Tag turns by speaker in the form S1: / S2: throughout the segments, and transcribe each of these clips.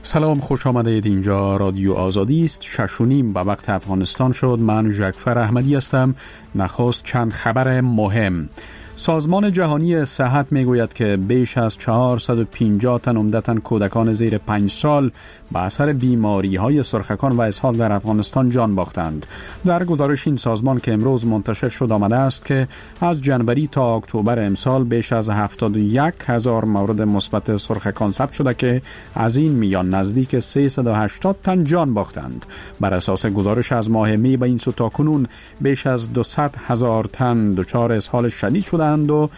S1: سلام، خوش آمدید. اینجا رادیو آزادی است. 6:30 به وقت افغانستان شد. من ژکفر احمدی هستم. نخست چند خبر مهم. سازمان جهانی صحت میگوید که بیش از 450 تن عمدتاً کودکان زیر 5 سال به اثر بیماری‌های سرخکان و اسهال در افغانستان جان باختند. در گزارش این سازمان که امروز منتشر شد آمده است که از جنوری تا اکتبر امسال بیش از 71,000 مورد مثبت سرخکان ثبت شده که از این میان نزدیک 380 تن جان باختند. بر اساس گزارش از ماه می به این سو تاکنون بیش از 200,000 تن دچار اسهال شدید شدند و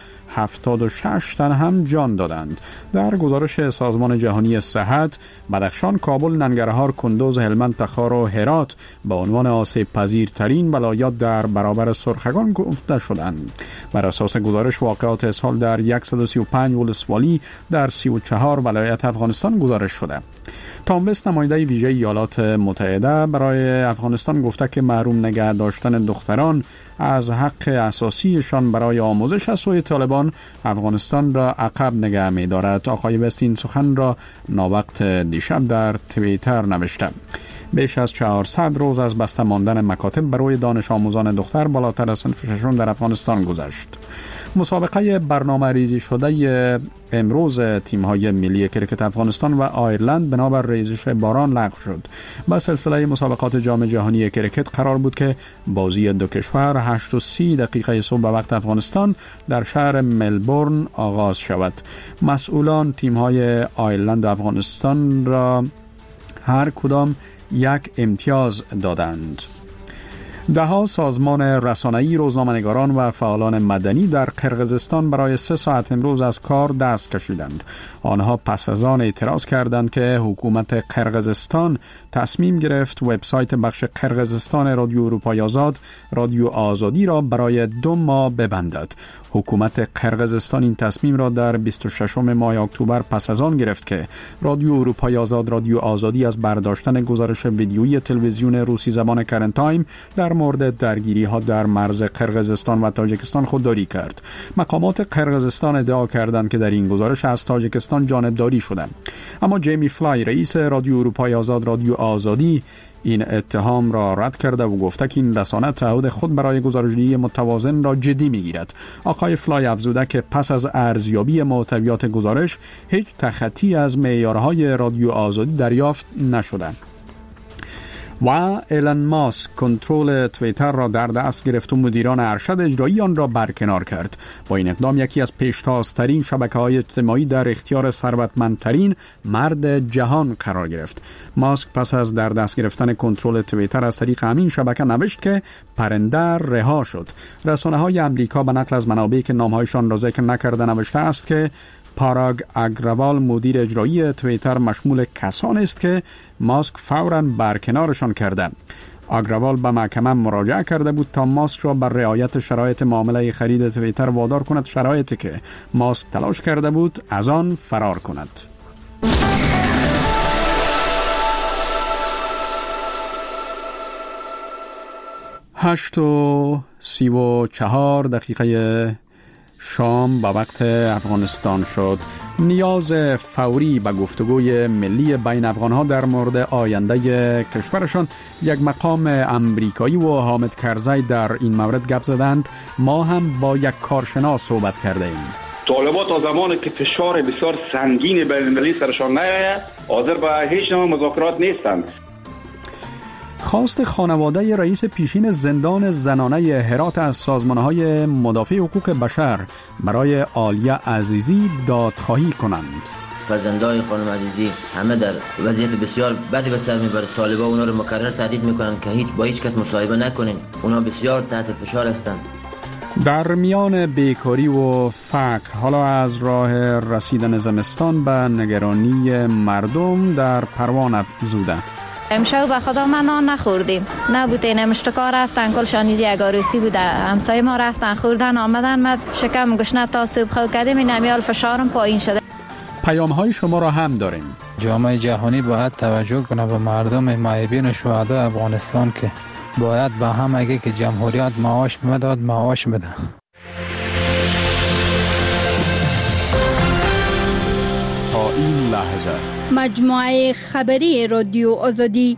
S1: 76 تن هم جان دادند. در گزارش سازمان جهانی صحت، بدخشان، کابل، ننگرهار، کندوز، هلمند، تخار و هرات به عنوان آسیب پذیرترین ولایات در برابر سرخکان گفته شدند. بر اساس گزارش واقعات اسهال در 135 ولسوالی در 34 ولایت افغانستان گزارش شده. تام وست، نماینده ویژه ایالات متحده برای افغانستان، گفته که محروم نگه داشتن دختران از حق اساسیشان برای آموزش از سوی طالبان افغانستان را عقب نگه می دارد. آقای وست این سخن را ناوقت دیشب در توییتر نوشته. بیش از 400 روز از بسته ماندن مکاتب برای دانش آموزان دختر بالاتر از صنف ششم در افغانستان گذشت. مسابقه برنامه ریزی شده امروز تیم‌های ملی کرکت افغانستان و آیرلند بنابر ریزش باران لغو شد. با سلسله مسابقات جام جهانی کرکت قرار بود که بازی دو کشور 8:30 صبح به وقت افغانستان در شهر ملبورن آغاز شود. مسئولان تیم‌های آیرلند و افغانستان را هر کدام یک امتیاز دادند. دهها سازمان رسانه‌ای، روزنامه‌نگاران و فعالان مدنی در قرقیزستان برای 3 ساعت امروز از کار دست کشیدند. آنها پس از آن اعتراض کردند که حکومت قرقیزستان تصمیم گرفت وبسایت بخش قرقیزستان رادیو اروپای آزاد، رادیو آزادی را برای 2 ماه ببندد. حکومت قرقیزستان این تصمیم را در 26 ماه اکتبر پس از آن گرفت که رادیو اروپای آزاد، رادیو آزادی از برداشتن گزارش ویدیویی تلویزیون روسی زبان کرنت تایم در مورد درگیری ها در مرز قرقیزستان و تاجیکستان خودداری کرد. مقامات قرقیزستان ادعا کردند که در این گزارش از تاجیکستان جانبداری شده. اما جیمی فلای، رئیس رادیو اروپای آزاد، رادیو آزادی، این اتهام را رد کرده و گفته که این رسانه تعهد خود برای گزارش‌دهی متوازن را جدی می‌گیرد. آقای فلای افزوده که پس از ارزیابی محتویات گزارش هیچ تخطی از معیارهای رادیو آزادی دریافت نشده. و ایلن ماسک کنترل توییتر را در دست گرفت و مدیران ارشد اجرایی آن را برکنار کرد. با این اقدام یکی از پیشتازترین شبکه‌های اجتماعی در اختیار ثروتمندترین مرد جهان قرار گرفت. ماسک پس از در دست گرفتن کنترل توییتر از طریق همین شبکه نوشت که پرنده رها شد. رسانه‌های آمریکا به نقل از منابعی که نام‌هایشان را ذکر نکرده نوشته است که پاراگ اگروال، مدیر اجرایی توییتر، مشمول کسانی است که ماسک فوراً برکنارشان کرده. اگروال به محکمه مراجعه کرده بود تا ماسک را بر رعایت شرایط معامله خرید توییتر وادار کند شرایطی که ماسک تلاش کرده بود از آن فرار کند. 8:34 شام به وقت افغانستان شد. نیاز فوری به گفتگوی ملی بین افغانها در مورد آینده کشورشان. یک مقام امریکایی و حامد کرزی در این مورد گپ زدند. ما هم با یک کارشناس صحبت کرده ایم.
S2: طالبان تا زمانی که فشار بسیار سنگین بین المللی سرشان نیاید حاضر به هیچ نوع مذاکرات نیستند.
S1: خواست خانواده رئیس پیشین زندان زنانه هرات از سازمان‌های مدافع حقوق بشر برای عالیه عزیزی دادخواهی کنند.
S3: فرزندای خانم عزیزی همه در وضعیت بسیار بدی به سر میبرند. طالبان اونا رو مکرر تهدید میکنند که با هیچ کس مصاحبه نکنین. اونا بسیار تحت فشار هستند.
S1: در میان بیکاری و فقر، حالا از راه رسیدن زمستان به نگرانی مردم در پروان افزوده.
S4: امشب به خدا ما نان نخوردیم. نبودین امشتکا رفتن کلشان یک عروسی بوده. همسایه ما رفتن خوردن آمدن ما شکم گشنه تا صبح خود کردیم. این امیال فشارم پایین شده.
S1: پیام های شما را هم داریم.
S5: جامعه جهانی باید توجه کنه به مردم معیبین و شهدای افغانستان که باید به هم اگه که جمهوریت معاش میداد معاش بده.
S1: تا این لحظه
S6: مجموعه خبری رادیو آزادی.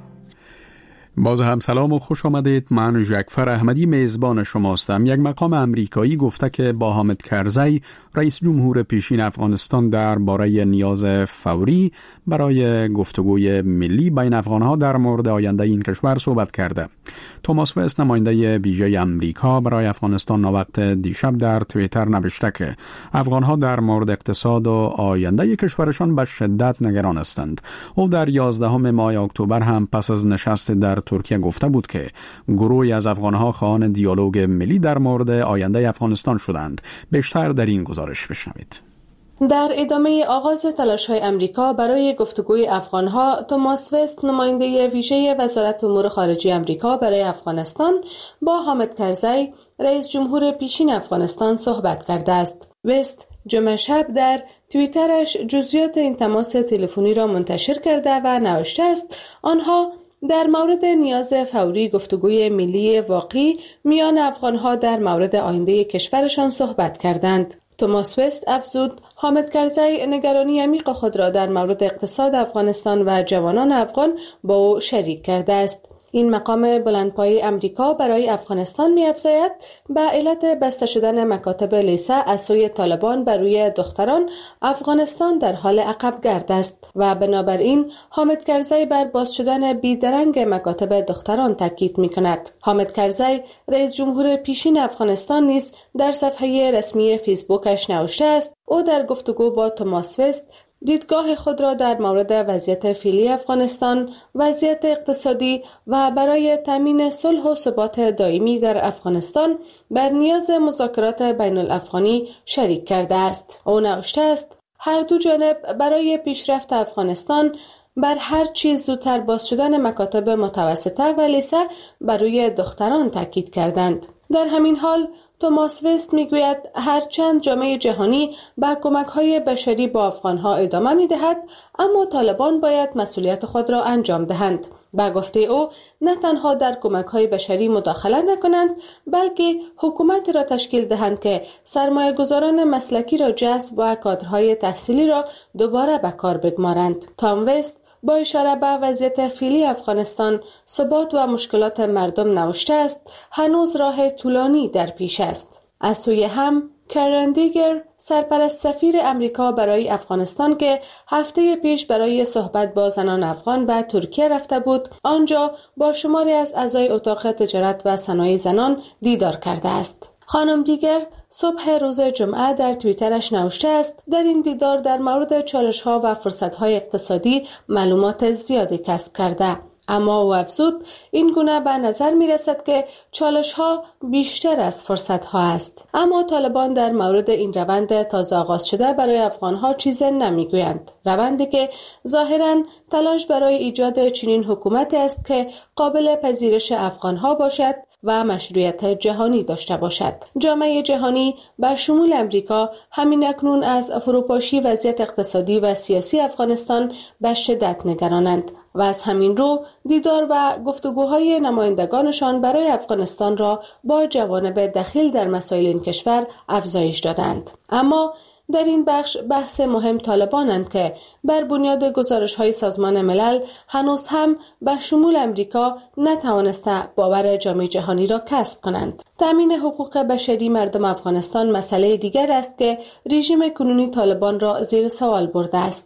S1: باز هم سلام و خوش آمدید. من جعفر احمدی میزبان شما هستم. یک مقام امریکایی گفته که با حامد کرزی رئیس جمهور پیشین افغانستان درباره نیاز فوری برای گفتگوی ملی بین افغانها در مورد آینده این کشور صحبت کرده. توماس وست نماینده ویژه امریکا برای افغانستان وقت دیشب در توییتر نوشته که افغانها در مورد اقتصاد و آینده کشورشان به شدت نگران هستند. او در 11 ماه اکتبر هم پس از نشست در ترکیه گفته بود که گروهی از افغانها خواهان دیالوگ ملی در مورد آینده افغانستان شدند. بیشتر در این گزارش بشنوید.
S7: در ادامه آغاز تلاش‌های امریکا برای گفتگوی افغانها، توماس وست نماینده ویژه وزارت امور خارجه امریکا برای افغانستان با حامد کرزی رئیس جمهور پیشین افغانستان صحبت کرده است. وست جمعه شب در توییترش جزئیات این تماس تلفنی را منتشر کرده و نوشته است آنها در مورد نیاز فوری گفتگوی ملی واقعی میان افغانها در مورد آینده کشورشان صحبت کردند. توماس وست افزود حامد کرزی نگرانی عمیق خود را در مورد اقتصاد افغانستان و جوانان افغان با او شریک کرده است. این مقام بلندپایه امریکا برای افغانستان می‌افزاید به علت بسته شدن مکاتب لیسه از سوی طالبان بر روی دختران، افغانستان در حال عقبگرد است و بنابراین حامد کرزی بر باز شدن بیدرنگ مکاتب دختران تاکید می‌کند. حامد کرزی رئیس جمهور پیشین افغانستان نیز در صفحه رسمی فیسبوکش نوشته است او در گفتگو با توماس وست دیدگاه خود را در مورد وضعیت فعلی افغانستان، وضعیت اقتصادی و برای تامین صلح و ثبات دائمی در افغانستان بر نیاز مذاکرات بین الافغانی شریک کرده است. او نوشته است هر دو جانب برای پیشرفت افغانستان بر هر چیز زودتر باز شدن مکاتب متوسطه و لیسه بر روی دختران تاکید کردند. در همین حال توماس وست میگوید هرچند جامعه جهانی به کمک‌های بشری با افغان‌ها ادامه می‌دهد، اما طالبان باید مسئولیت خود را انجام دهند. به گفته او نه تنها در کمک‌های بشری مداخله نکنند، بلکه حکومتی را تشکیل دهند که سرمایه‌گذاران مسلکی را جذب و کادرهای تحصیلی را دوباره به کار بگمارند. تام وست با اشاره به وضعیت فعلی افغانستان، ثبات و مشکلات مردم نوشته است هنوز راه طولانی در پیش است. از سوی هم کرن دیگر سرپرست سفیر امریکا برای افغانستان که هفته پیش برای صحبت با زنان افغان به ترکیه رفته بود، آنجا با شماری از اعضای اتاق تجارت و صنایع زنان دیدار کرده است. خانم دیگر صبح روز جمعه در توییترش نوشته است در این دیدار در مورد چالش‌ها و فرصت‌های اقتصادی معلومات زیادی کسب کرده، اما او افزود این گونه به نظر می‌رسد که چالش‌ها بیشتر از فرصت‌ها است. اما طالبان در مورد این روند تازه آغاز شده برای افغان‌ها چیزی نمی‌گویند، روندی که ظاهراً تلاش برای ایجاد چنین حکومتی است که قابل پذیرش افغان‌ها باشد و مشروعیت جهانی داشته باشد. جامعه جهانی به شمول امریکا همین اکنون از فروپاشی وضعیت اقتصادی و سیاسی افغانستان به شدت نگرانند و از همین رو دیدار و گفتگوهای نمایندگانشان برای افغانستان را با جوانب دخیل در مسائل این کشور افزایش دادند. اما در این بخش بحث مهم طالبانند که بر بنیاد گزارش‌های سازمان ملل هنوز هم به شمول امریکا نتوانسته باور جامعه جهانی را کسب کنند. تامین حقوق بشری مردم افغانستان مسئله دیگر است که رژیم کنونی طالبان را زیر سوال برده است.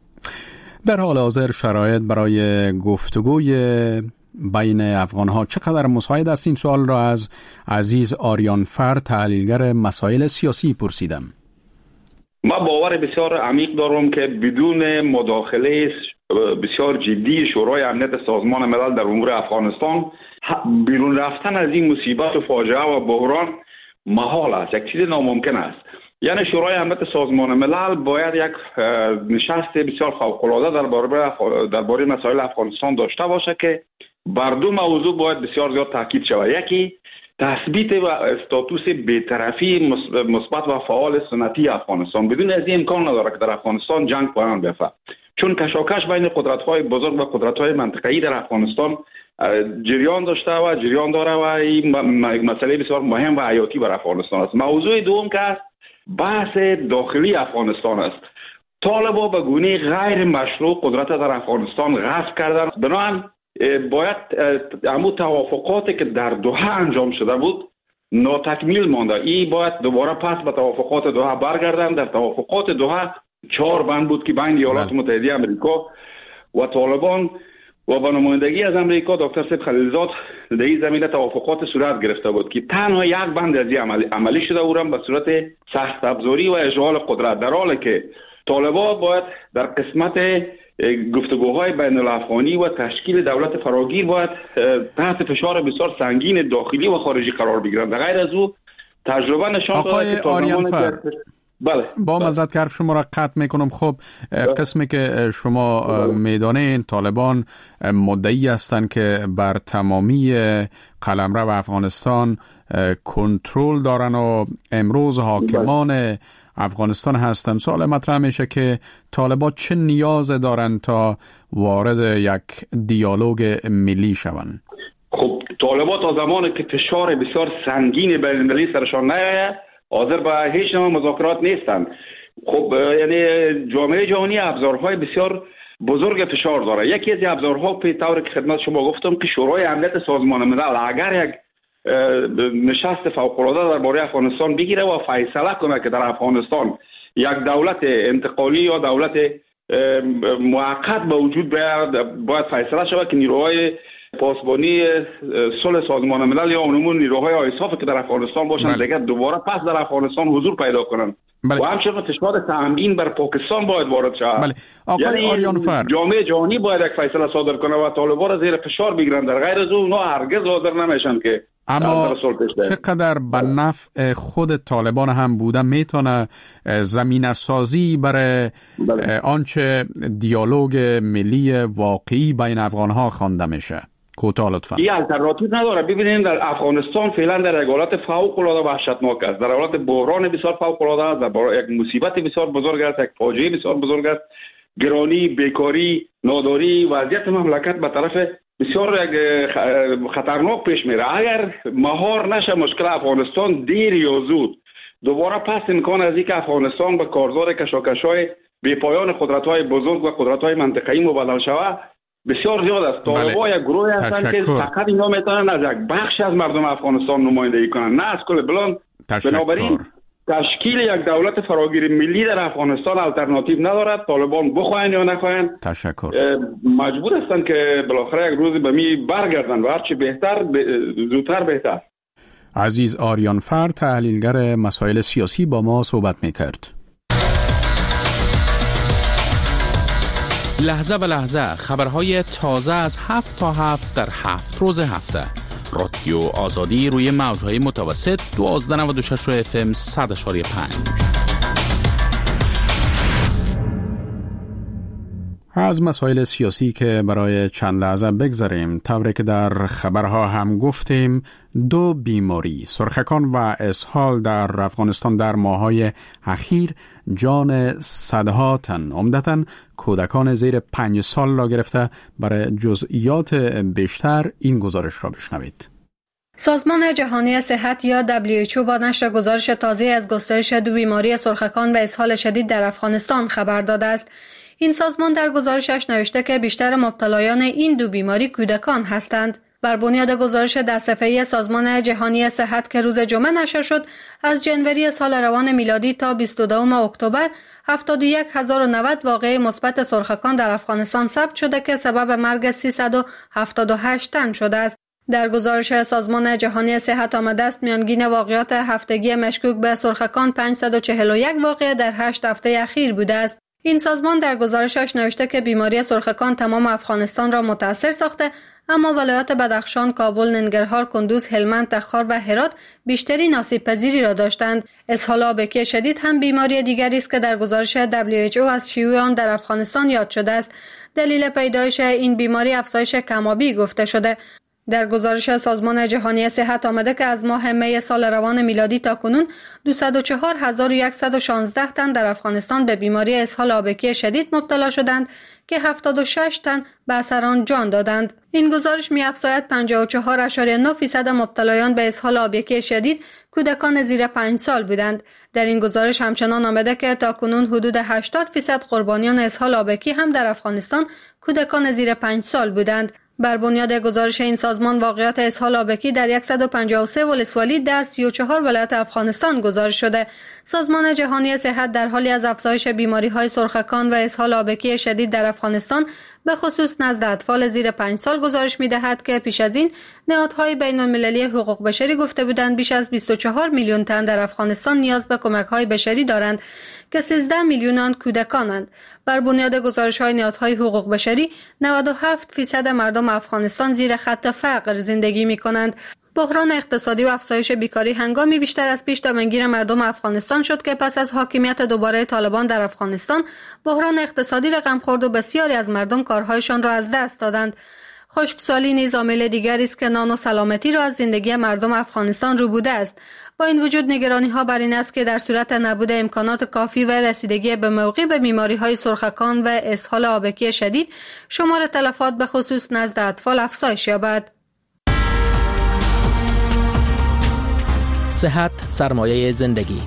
S1: در حال حاضر شرایط برای گفتگوی بین افغانها چقدر مساعد است؟ این سوال را از عزیز آریانفر تحلیلگر مسائل سیاسی پرسیدم.
S2: ما باور بسیار عمیق دارم که بدون مداخله بسیار جدی شورای امنیت سازمان ملل در امور افغانستان بیرون رفتن از این مصیبت و فاجعه و بحران محال است، یک چیز ناممکن است. یعنی شورای امنیت سازمان ملل باید یک نشست بسیار فوق‌العاده درباره مسائل افغانستان داشته باشه که بر دو موضوع باید بسیار زیاد تاکید شود. یکی تثبیت و استاتوس بی‌طرفی مثبت و فعال سنتی افغانستان. بدون از این امکان نداره که در افغانستان جنگ پایان بیفته، چون کشاکش بین قدرت‌های بزرگ و قدرت‌های منطقه‌ای در افغانستان جریان داشته و جریان داره و این مسئله بسیار مهم و حیاتی بر افغانستان است. موضوع دوم که بحث داخلی افغانستان است. طالبا به گونه غیر مشروع قدرت در افغانستان غصب کردن. بنابراین باید همون توافقاتی که در دوحه انجام شده بود ناتکمیل مانده. این باید دوباره پس به توافقات دوحه برگردن. در توافقات دوحه 4 بند بود که بین ایالات متحده امریکا و طالبان و با نمایندگی از امریکا دکتر سید خلیلزاد در این زمینه توافقات صورت گرفته بود که تنها یک بند از این عملی شده اونم به صورت سخت افزاری و اشغال قدرت، در حالی که طالبان باید در قسمت گفتگوهای بین الافغانی و تشکیل دولت فراگیر باید تحت فشار بسیار سنگین داخلی و خارجی قرار بگیرند. غیر از او تجربه نشان داده که
S1: طالبان با معذرت که حرف شما را قطع میکنم. خب قسمی که شما میدانین طالبان مدعی هستند که بر تمامی قلمرو افغانستان کنترل دارن و امروز حاکمان افغانستان هستند. سوال مطرح میشه که طالبان چه نیاز دارن تا وارد یک دیالوگ ملی شوند؟
S2: خب طالبان تا زمانی که فشار بسیار سنگین بین المللی سرشان نیاید حاضر به هیچ نوع مذاکرات نیستند. خب یعنی جامعه جهانی ابزارهای بسیار بزرگ فشار داره. یکی از ابزارها به طور که خدمت شما گفتم که شورای امنیت سازمان ملل اگر یک نشست فوق‌العاده درباره افغانستان بگیره و فیصله کنه که در افغانستان یک دولت انتقالی یا دولت موقت به وجود باید فیصله شود که نیروهای پاسبانی صلح سازمان ملل یا عموما نیروهای آیساف که در افغانستان باشند دیگه دوباره پس در افغانستان حضور پیدا کنند. و همچنین فشار تأمین بر پاکستان باید وارد شود.
S1: آقای آریانفر،
S2: جامعه جهانی باید یک فیصله صادر کنه و طالبان را زیر فشار بگیرند. در غیر از اون هرگز حاضر نمیشن که
S1: اما چقدر به نفع خود طالبان هم بوده میتونه زمینه سازی برای آنچه دیالوگ ملی واقعی بین افغانها خوانده میشه؟ کوتاه لطفا.
S2: این الټرناتیو نداره. ببینید در افغانستان فعلا در یک حالت فوق العاده وحشتناک است، در حالت بحران بسیار فوق العاده است، در یک مصیبت بسیار بزرگ است، یک فاجعه بسیار بزرگ است. گرانی، بیکاری، ناداری، وضعیت مملکت به طرف بسیار خطرناک پیش میره. اگر مهار نشه مشکل افغانستان دیر یا زود دوباره پس امکان از اینکه افغانستان به کارزار کشاکش‌های بی‌پایان قدرت‌های بزرگ و قدرت‌های منطقه‌ای مبادله شود بسیار زیاد است. طالبان یک گروه هستند که فقط اینا میتونن از یک بخش از مردم افغانستان نمایندگی کنن، نه از کل بلان. بنابراین تشکیل یک دولت فراگیر ملی در افغانستان الټرناتیو ندارد. طالبان بخواین یا نخواین مجبور هستند که بالاخره یک روز به می برگردن و هرچی بهتر زودتر بهتر.
S1: عزیز آریانفر، تحلیلگر مسائل سیاسی، با ما صحبت میکرد.
S8: لحظه به لحظه خبرهای تازه از 7 تا 7 در 7 روز هفته. رادیو آزادی روی موج‌های متوسط 1296 FM 100.5.
S1: از مسائل سیاسی که برای چند لحظه بگذاریم، طوری که در خبرها هم گفتیم، 2 بیماری سرخکان و اسهال در افغانستان در ماه‌های اخیر جان صدها تن عمدتاً کودکان زیر 5 سال را گرفته. برای جزئیات بیشتر این گزارش را بشنوید.
S7: سازمان جهانی صحت یا WHO با نشر گزارش تازه از گسترش 2 بیماری سرخکان و اسهال شدید در افغانستان خبر داده است. این سازمان در گزارشش نوشته که بیشتر مبتلایان این 2 بیماری کودکان هستند. بر بنیاد گزارش دسته‌ای سازمان جهانی صحت که روز جمعه نشر شد، از جنوری سال روان میلادی تا 22 اکتبر 71090 واقعه مثبت سرخکان در افغانستان ثبت شده که سبب مرگ 378 تن شده است. در گزارش سازمان جهانی صحت آمده است میانگین واقعات هفتگی مشکوک به سرخکان 541 واقعه در 8 هفته اخیر بوده است. این سازمان در گزارشش نوشته که بیماری سرخکان تمام افغانستان را متاثر ساخته، اما ولایات بدخشان، کابل، ننگرهار، کندوز، هلمند، تخار و هرات بیشترین آسیب پذیری را داشتند. اسهال آبکی شدید هم بیماری دیگری است که در گزارش WHO از شیوع آن در افغانستان یاد شده است. دلیل پیدایش این بیماری افزایش کم‌آبی گفته شده.
S6: در گزارش سازمان جهانی صحت آمده که از ماه می سال روان میلادی تا کنون 204,116 تن در افغانستان به بیماری اسهال آبکی شدید مبتلا شدند که 76 تن به اثر آن جان دادند. این گزارش می‌افزاید 54.9% مبتلایان به اسهال آبکی شدید کودکان زیر 5 سال بودند. در این گزارش همچنان آمده که تاکنون حدود 80% قربانیان اسهال آبکی هم در افغانستان کودکان زیر 5 سال بودند. بر بنیاد گزارش این سازمان واقعات اسهال آبکی در 153 ولسوالی در 34 ولایت افغانستان گزارش شده. سازمان جهانی صحت در حالی از افزایش بیماری‌های سرخکان و اسهال آبکی شدید در افغانستان به خصوص نزد اطفال زیر 5 سال گزارش می‌دهد که پیش از این نهادهای بین‌المللی حقوق بشری گفته بودند بیش از 24 میلیون تن در افغانستان نیاز به کمک‌های بشری دارند که 13 میلیون آن کودکانند. بر بنیاد گزارش‌های نهادهای حقوق بشری 97% مردم افغانستان زیر خط فقر زندگی می‌کنند. بحران اقتصادی و افزایش بیکاری هنگامی بیشتر از پیش دامنگیر مردم افغانستان شد که پس از حاکمیت دوباره طالبان در افغانستان بحران اقتصادی رقم خورد و بسیاری از مردم کارهایشان را از دست دادند. خشکسالی نیز عامل دیگری است که نان و سلامتی را از زندگی مردم افغانستان ربوده است. با این وجود نگرانی‌ها بر این است که در صورت نبود امکانات کافی و رسیدگی به موقع به بیماری‌های سرخکان و اسهال آبکی شدید شمار تلفات به خصوص نزد اطفال افزایش یابد.
S9: صحت سرمایه زندگی.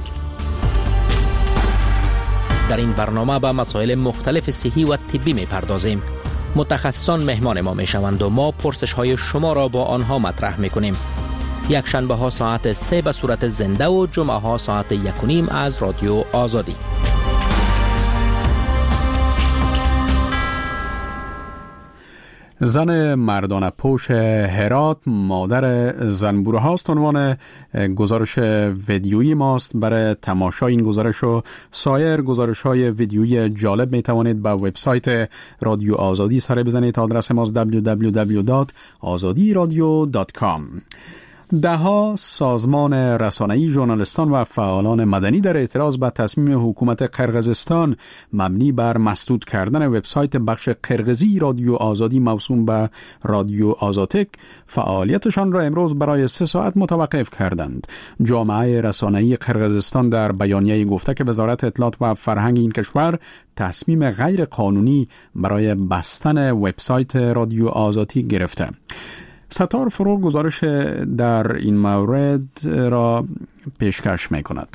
S9: در این برنامه به مسائل مختلف صحی و طبی می‌پردازیم. متخصصان مهمان ما می‌شوند و ما پرسش‌های شما را با آنها مطرح می‌کنیم. یک شنبه ها ساعت 3 به صورت زنده و جمعه ها ساعت 1:30 از رادیو آزادی.
S1: زن مردانه پوش هرات مادر زنبوره هاست. عنوان گزارش ویدیویی ماست. برای تماشای این گزارش و سایر گزارش های ویدیویی جالب می توانید به وبسایت رادیو آزادی سر بزنید. آدرس ماست www.azadiradio.com. دهها سازمان رسانه‌ای، ژورنالیستان و فعالان مدنی در اعتراض به تصمیم حکومت قرقیزستان مبنی بر مسدود کردن وبسایت بخش قرقیزی رادیو آزادی موسوم به رادیو آزاتک فعالیتشان را امروز برای 3 ساعت متوقف کردند. جامعه رسانه‌ای قرقیزستان در بیانیه‌ای گفته که وزارت اطلاعات و فرهنگ این کشور تصمیم غیر قانونی برای بستن وبسایت رادیو آزادی گرفته. ستار فروغ گزارش در این مورد را پیشکش می کند.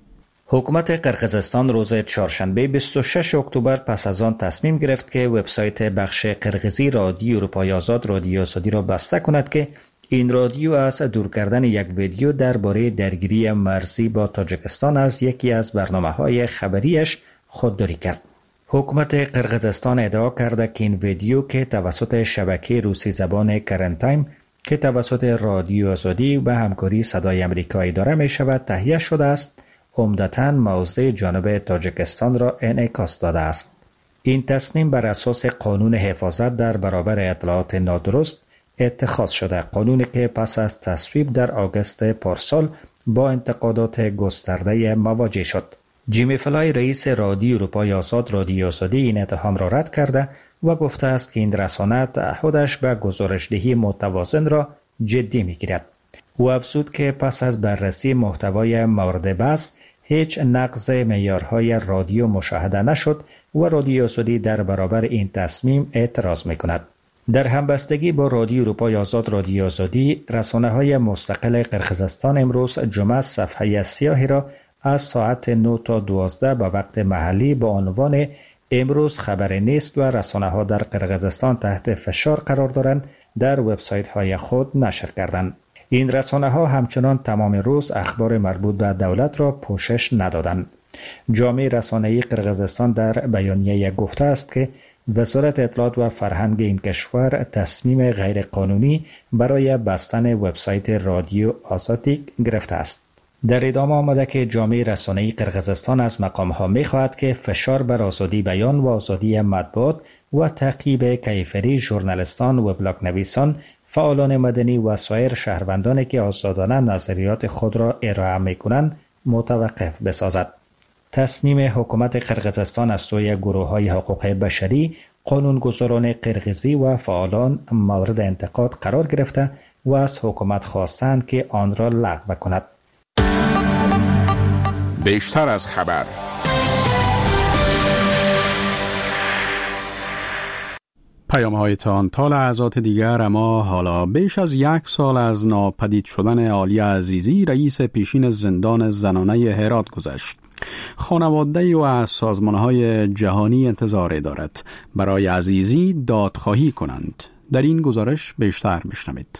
S10: حکومت قرقیزستان روز چهارشنبه 26 اکتبر پس از آن تصمیم گرفت که وبسایت بخش قرقیزی رادیو اروپای آزاد رادیو آزادی را بسته کند که این رادیو از دور کردن یک ویدیو درباره درگیری مرزی با تاجیکستان از یکی از برنامه‌های خبریش خودداری کرد. حکومت قرقیزستان ادعا کرده که این ویدیو که توسط شبکه روسی زبان کرنت تایم که توسط رادیو آزادی و همکاری صدای آمریکا اداره می شود تهیه شده است، عمدتاً موضع جانب تاجیکستان را انعکاس داده است. این تصمیم بر اساس قانون حفاظت در برابر اطلاعات نادرست اتخاذ شده، قانونی که پس از تصویب در آگوست پارسال با انتقادات گسترده مواجه شد. جیمی فلای رئیس رادیو اروپای آزاد رادیو آزادی این اتهام را رد کرده و گفته است که این رسانه تعهدش به گزارش‌دهی متوازن را جدی می‌گیرد. او افزود که پس از بررسی محتوای مورد بحث هیچ نقض معیارهای رادیو مشاهده نشد و رادیو آزادی در برابر این تصمیم اعتراض می‌کند. در همبستگی با رادیو اروپای آزاد رادیو آزادی، رسانه‌های مستقل قرقیزستان امروز جمعه صفحه سیاهی را از ساعت 9 تا 12 به وقت محلی با عنوان امروز خبر نیست و رسانه‌ها در قرقیزستان تحت فشار قرار دارند در وبسایت‌های خود نشر کردند. این رسانه‌ها همچنان تمام روز اخبار مربوط به دولت را پوشش ندادند. جامعه رسانه‌ای قرقیزستان در بیانیه گفته است که وزارت اطلاعات و فرهنگ این کشور تصمیم غیرقانونی برای بستن وبسایت رادیو آزادی گرفته است. در ادامه آمده که جامعه رسانه‌ای قرقیزستان از مقام‌ها می‌خواهد که فشار بر آزادی بیان و آزادی مطبوعات و تعقیب کیفری ژورنالیستان و بلاگ نویسان، فعالان مدنی و سایر شهروندانی که آزادانه نظریات خود را ارائه می‌کنند متوقف بسازد. تصمیم حکومت قرقیزستان از سوی گروه‌های حقوق بشری قانونگذاران قرقیزی و فعالان مورد انتقاد قرار گرفته و از حکومت خواستند که آن را لغو کند.
S1: بیشتر از خبر. پیام‌هایتان تا لحظات دیگر. اما حالا بیش از 1 سال از ناپدید شدن عالیه عزیزی رئیس پیشین زندان زنانه هرات گذشت. خانواده و از سازمان‌های جهانی انتظار دارد برای عزیزی دادخواهی کنند. در این گزارش بیشتر بشنوید.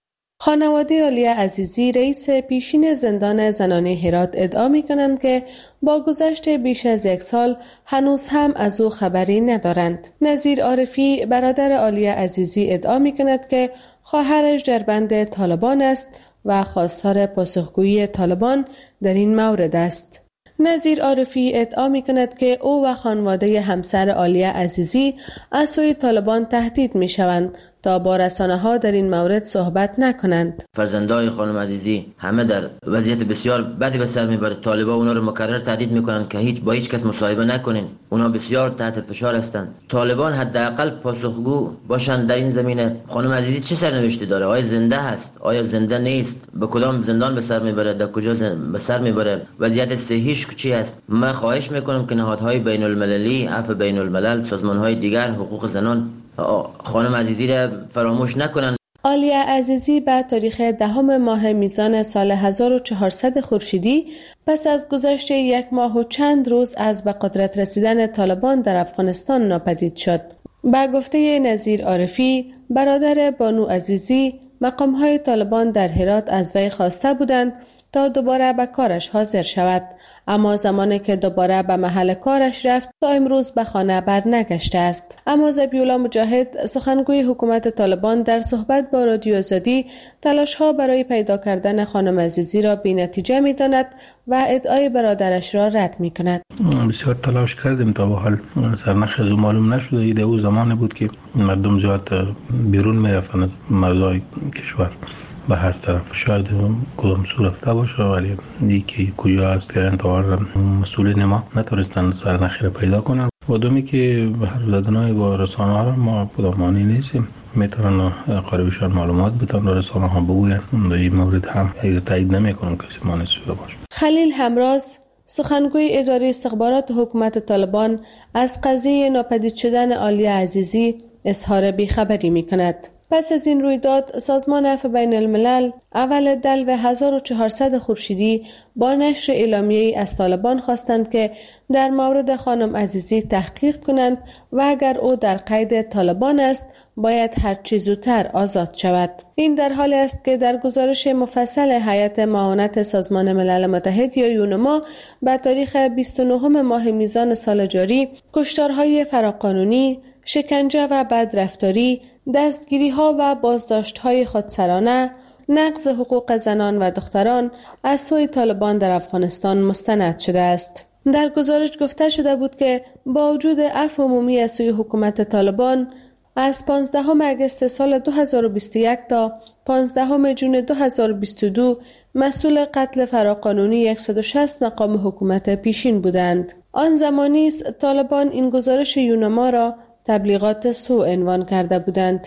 S7: خانواده عالیه عزیزی رئیس پیشین زندان زنانه هرات ادعا می‌کنند که با گذشت بیش از 1 سال هنوز هم از او خبری ندارند. نظیر عارفی برادر عالیه عزیزی ادعا می‌کند که خواهرش در بند طالبان است و خواستار پاسخگویی طالبان در این مورد است. نظیر عارفی ادعا می‌کند که او و خانواده همسر عالیه عزیزی از سوی طالبان تهدید می‌شوند تا با رسانه‌ها در این مورد صحبت نکنند.
S3: فرزندای خانم عزیزی همه در وضعیت بسیار بدی به سر میبره. طالبان اونا رو مکرر تهدید میکنن که با هیچ کس مصاحبه نکنین. اونا بسیار تحت فشار هستند. طالبان حداقل پاسخگو باشند در این زمینه. خانم عزیزی چه سرنوشتی داره؟ آیا زنده هست؟ آیا زنده نیست؟ به کدام زندان به سر میبره؟ در کجا به سر میبره؟ وضعیت صحیش چی است؟ من خواهش میکنم که نهادهای بین المللی، عفو بین الملل، سازمانهای دیگر حقوق زنان خانم عزیزی را فراموش نکنند.
S7: عالیه عزیزی به تاریخ 10 ماه میزان سال 1400 خورشیدی پس از گذشت 1 ماه و چند روز از به قدرت رسیدن طالبان در افغانستان ناپدید شد. به گفته نظیر عارفی، برادر بانو عزیزی، مقام‌های طالبان در هرات از وی خواسته بودند تا دوباره به کارش حاضر شود، اما زمانی که دوباره به محل کارش رفت تا امروز به خانه برنگشته است. اما ذبیح‌الله مجاهد، سخنگوی حکومت طالبان، در صحبت با رادیو آزادی تلاش‌ها برای پیدا کردن خانم عزیزی را بی‌نتیجه می‌داند و ادعای برادرش را رد می‌کند.
S11: بسیار تلاش کردیم تا به حال سرنخ از معلوم نشده. ایده او زمانی بود که مردم زیاد بیرون می‌رفتن از مرزهای کشور به هر طرف، شاید کدام سو رفته باشه، ولی دیگه کجا هست که انتوار مسئولین ما نتونستن سرنخی را پیدا کنن. و دومی که حرف زدنهای با رسانه ها ما کدامانی نیستیم، میتونن قریبشان معلومات بدن و رسانه ها بگوین. در این مورد هم تایید نمیکنم کسی مانع شده باشه.
S7: خلیل همراز، سخنگوی اداره استخبارات حکومت طالبان، از قضیه ناپدید شدن عالیه عزیزی اظهار بیخبری میکند. پس از این رویداد، سازمان عفو بین الملل اول دلو 1400 خورشیدی با نشر اعلامیه‌ای از طالبان خواستند که در مورد خانم عزیزی تحقیق کنند و اگر او در قید طالبان است باید هر چه زودتر آزاد شود. این در حالی است که در گزارش مفصل هیئت معاونت سازمان ملل متحد یا یونما به تاریخ 29 ماه میزان سال جاری، کشتارهای فراقانونی، شکنجه و بدرفتاری، دستگیری‌ها و بازداشت‌های خودسرانه، نقض حقوق زنان و دختران از سوی طالبان در افغانستان مستند شده است. در گزارش گفته شده بود که با وجود عفو عمومی از سوی حکومت طالبان، از 15 آگوست سال 2021 تا 15 ژوئیه 2022 مسئول قتل فراقانونی 160 مقام حکومت پیشین بودند. آن زمانی است طالبان این گزارش یونما را تبلیغات سو عنوان کرده بودند.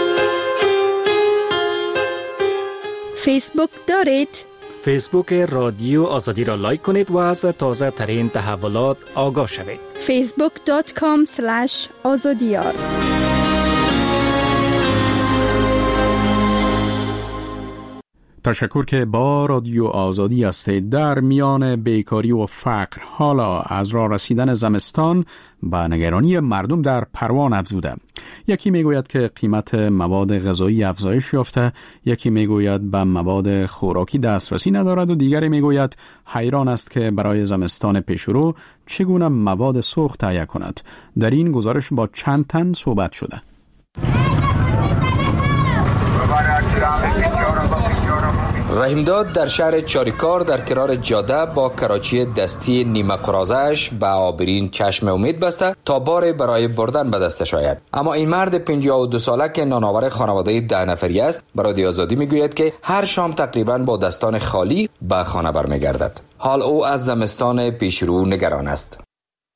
S12: فیسبوک دارید؟
S10: فیسبوک رادیو آزادی را لایک کنید و از تازه ترین تحولات آگاه شوید.
S12: facebook.com/azadiyar.
S1: تشکر که با رادیو آزادی هستید. در میان بیکاری و فقر، حالا از راه رسیدن زمستان به نگرانی مردم در پروان افزوده. یکی میگوید که قیمت مواد غذایی افزایش یافته، یکی میگوید به مواد خوراکی دسترسی ندارد و دیگری میگوید حیران است که برای زمستان پیشرو چگونه مواد سوخت تهیه کند. در این گزارش با چند تن صحبت شده.
S13: رحیمداد در شهر چاریکار در کنار جاده با کراچی دستی نیمه قرازش به آبرین چشم امید بسته تا بار برای بردن به دستش آید. اما این مرد 52 ساله که نانآور خانواده 10 نفری است به رادیو آزادی میگوید که هر شام تقریبا با دستان خالی به خانه برمیگردد. حال او از زمستان پیشرو نگران است.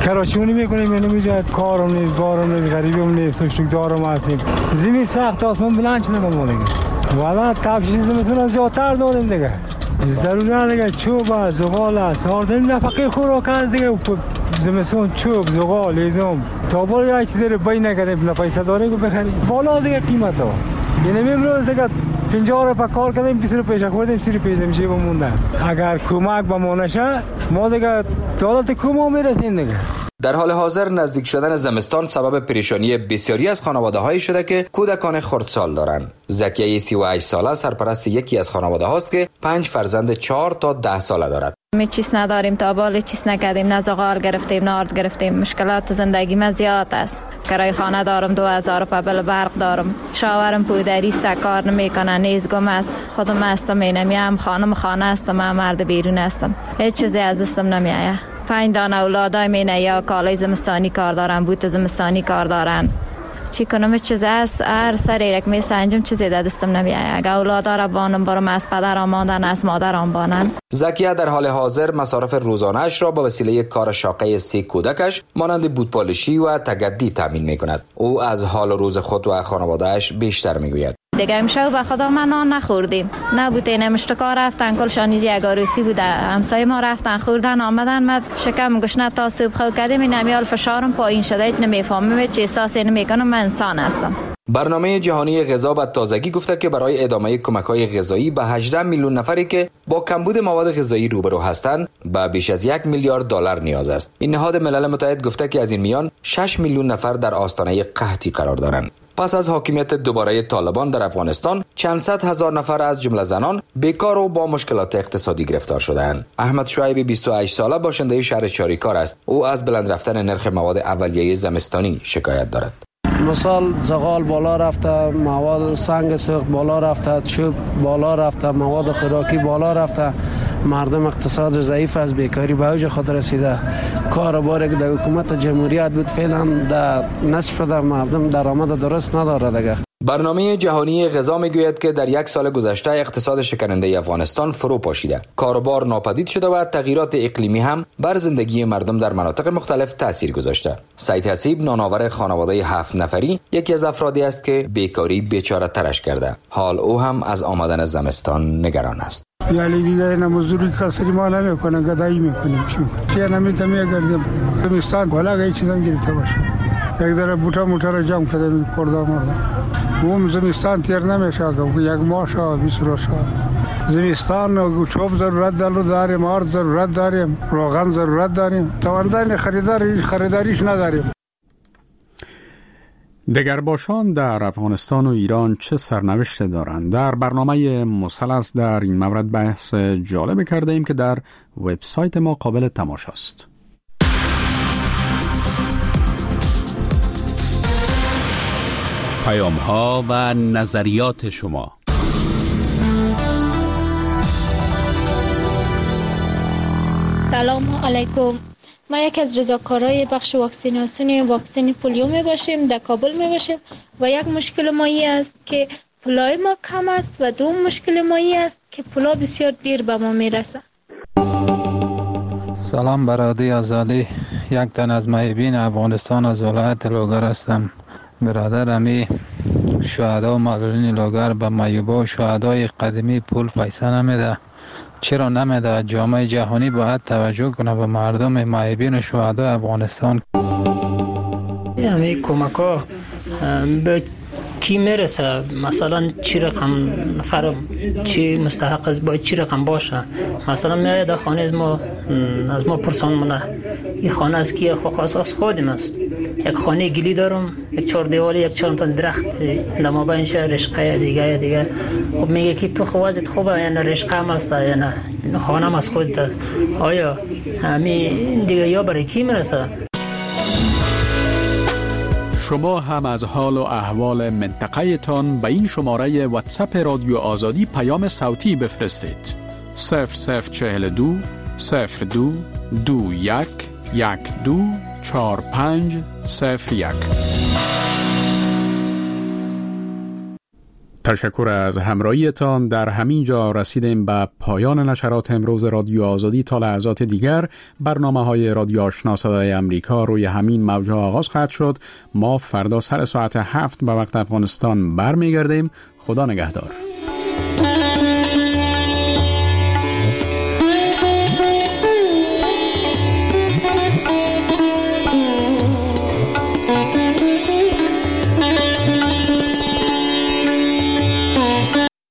S12: کراچیونی میکنیم اینجا کارم نیست، بارم نیست، غریبیم نیست، سوشتک دارم هستیم. زمین سخت آسمان بلند شده ما دیگه. والا تفشیش زمستون زیادتر داریم دیگه. ضروری دیگه چوب است، زغال است. آردن نفقه خوراک است دیگه. زمستون چوب، زغال، هیزم. تا بالا یک چیزی رو بای نکردیم، پیسه داریم که بخریم. بالا دیگه قیمت ها. یعنی امروز دیگه 50 روپیه کار کردیم 20 روپیه خوردیم 30 روپیه نمیشه بمونده. اگر کمک به ما نشه ما دیگه دولت کمو میرسیم دیگه.
S13: در حال حاضر نزدیک شدن زمستان سبب پریشانی بسیاری از خانواده‌هایی شده که کودکان خردسال دارند. زکیه 38 ساله سرپرست یکی از خانواده هاست که 5 فرزند 4 تا 10 ساله دارد.
S4: می چیز نداریم، تا بالا چیز نکردیم، نه زغال گرفتیم نه آرد گرفتیم. مشکلات زندگی ما زیاد است. کرایه خانه دارم، 2000 روپیه بل برق دارم. شوهرم پودری است، کار نمیکنه، نیزگم است. خودم هستم، اینم خانه هستم، من مرد بیرون هستم. هیچ چیزی از دستم نمیآید. 5 دانه اولادای مینه یا کالای زمستانی کار دارن، بوت زمستانی کار دارن. چی کنم؟ هیچ چیز است. هر سری یک می سنجم چیزی در دستم نمیآید. اگه اولادا را بانم برم از پدرم ماندن، از مادرم بانن.
S13: زکیه در حال حاضر مصارف روزانه‌اش را به وسیله کار شاقه 3 کودکش مانند بوتپالشی و تگدی تامین می‌کند. او از حال و روز خود و خانواده‌اش بیشتر می‌گوید.
S4: دیگه امشب به خدا ما نان نخوردیم. نبوده نمشتکا رفتن کل شانیزی اگاروسی بوده. همسایه ما رفتن خوردن آمدن مد شکم گشنه تا صبح خو کردیم. این امیال فشارم پایین شده، هیچ نمیفهمم، چه احساسی نمیکنم. من انسان هستم.
S13: برنامه جهانی غذا به تازگی گفته که برای ادامه کمک‌های غذایی به 18 میلیون نفری که با کمبود مواد غذایی روبرو هستند به بیش از 1 میلیارد دلار نیاز است. این نهاد ملل متحد گفته که از این میان 6 میلیون نفر در آستانه قحطی قرار دارند. پس از حاکمیت دوباره طالبان در افغانستان، چند صد هزار نفر از جمله زنان بیکار و با مشکلات اقتصادی گرفتار شدند. احمد شعیبی 28 ساله باشنده شهر چاریکار است. او از بلند رفتن نرخ مواد اولیه زمستانی شکایت دارد.
S14: مثال زغال بالا رفته، مواد سنگ سوخت بالا رفته، چوب بالا رفته، مواد خوراکی بالا رفته. مردم اقتصاد ضعیف از بیکاری به اوج خود رسیده. کاروباری که در حکومت جمهوریت بود فعلا در نصف در مردم درآمد درست نداره دیگه.
S13: برنامه جهانی غذا میگوید که در 1 سال گذشته اقتصاد شکننده افغانستان فرو پاشیده. کاروبار ناپدید شده و تغییرات اقلیمی هم بر زندگی مردم در مناطق مختلف تاثیر گذاشته. سعید حسیب نانآور خانواده 7 نفری یکی از افرادی است که بیکاری بیچاره ترش کرده. حال او هم از آمدن زمستان نگران است.
S12: یعنی دیگه اینا مزدوری کسری ما نمیکنن، گدایی میکنیم. چی نمیتونم گردیم زمستان بالا یک چیزام گرفته باشه. یک ذره بوتا موتا رو جمع کردیم خورده اون زمستان تیر نمیشه که یک ماه شا 20 روز شا. زمستان چوب ضرورت داریم، آرد ضرورت داریم، روغن ضرورت داریم. توانایی خریداریش نداریم.
S1: دگرباشان در افغانستان و ایران چه سرنوشت دارند؟ در برنامه مثلث در این مورد بحث جالب کرده ایم که در وبسایت ما قابل تماشاست.
S8: پیام‌ها و نظریات شما.
S15: سلام علیکم. ما یک از رضاکارای بخش واکسین پولیو می باشیم، در کابل می باشیم و یک مشکل ما این است که پولای ما کم است و دوم مشکل ما این است که پولا بسیار دیر به ما می رسه.
S5: سلام برادری آزادی، یک تن از محبین افغانستان از ولایت لوگر هستم. برادر امی شهدا و معلولین لوگر به مایوبا و شهدای قدیمی پول پیسه نمیده. چرا نمیده؟ جامعه جهانی باید توجه کنه به مردم معیبین و شهدای افغانستان.
S16: یعنی کمک ها به کی میرسه؟ مثلا چی رقم نفر چی مستحق است، باید چی رقم باشه؟ مثلا میاد در خانه از ما پرسان مونه این خانه از کیه؟ خواست از خودم است. یک خانه گلی دارم، یک 4 دیوالی، یک 4 تا درخت در ما بینش رشقه دیگه. خب میگه که تو خوازت خوبه یا نه رشقه هم است یا نه خانه هم از خودت است. آیا همین دیگه یا برای کی میرسه؟
S1: شما هم از حال و احوال منطقه تان به این شماره واتساپ رادیو آزادی پیام صوتی بفرستید. 0042 02 21 12 45 01. تشکر از همراهیتان. در همین جا رسیدیم به پایان نشرات امروز رادیو آزادی. تا لحظات دیگر برنامه‌های رادیو آشنا صدای امریکا روی همین موج‌ها آغاز خواهد شد. ما فردا سر ساعت 7 به وقت افغانستان برمیگردیم. خدا نگهدار.